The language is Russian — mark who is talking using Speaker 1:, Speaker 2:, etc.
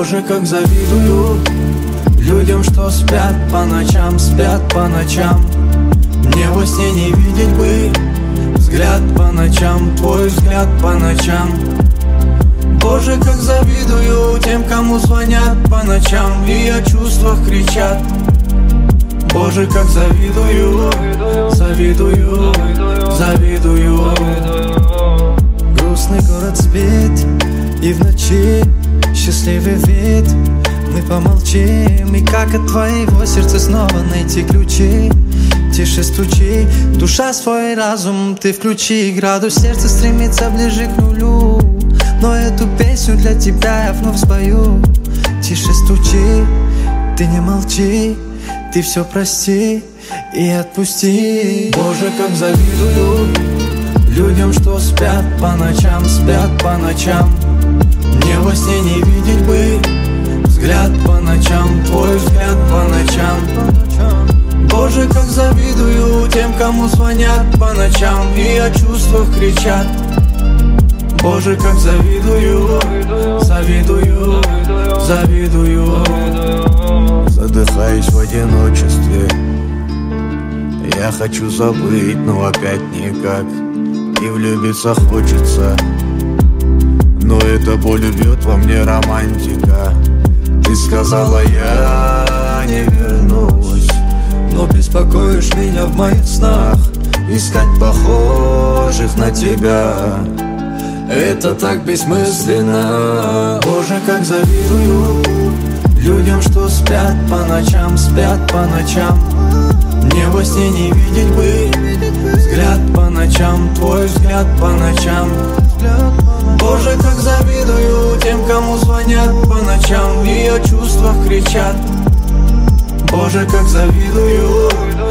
Speaker 1: Боже, как завидую людям, что спят по ночам, спят по ночам. Мне во сне не видеть бы взгляд по ночам, твой взгляд по ночам. Боже, как завидую тем, кому звонят по ночам и о чувствах кричат. Боже, как завидую, завидую, завидую.
Speaker 2: Грустный город спит, и в ночи счастливый вид. Мы помолчим, и как от твоего сердца снова найти ключи. Тише стучи, душа свой разум ты включи. Градус сердца стремится ближе к нулю, но эту песню для тебя я вновь спою. Тише стучи, ты не молчи, ты все прости и отпусти.
Speaker 1: Боже, как завидую людям, что спят по ночам, спят по ночам. Мне во сне не видеть бы взгляд по ночам, твой взгляд по ночам. Боже, как завидую тем, кому звонят по ночам и о чувствах кричат. Боже, как завидую, завидую, завидую.
Speaker 3: Задыхаюсь в одиночестве. Я хочу забыть, но опять никак. И влюбиться хочется, но эта боль убьет во мне романтика. Ты сказала, я не вернусь,
Speaker 2: но беспокоишь меня в моих снах.
Speaker 3: искать похожих на тебя — это так бессмысленно.
Speaker 1: Боже, как завидую людям, что спят по ночам, спят по ночам. Мне во сне не видеть бы взгляд по ночам, твой взгляд по ночам. Боже, как завидую тем, кому звонят по ночам и о чувствах кричат. Боже, как завидую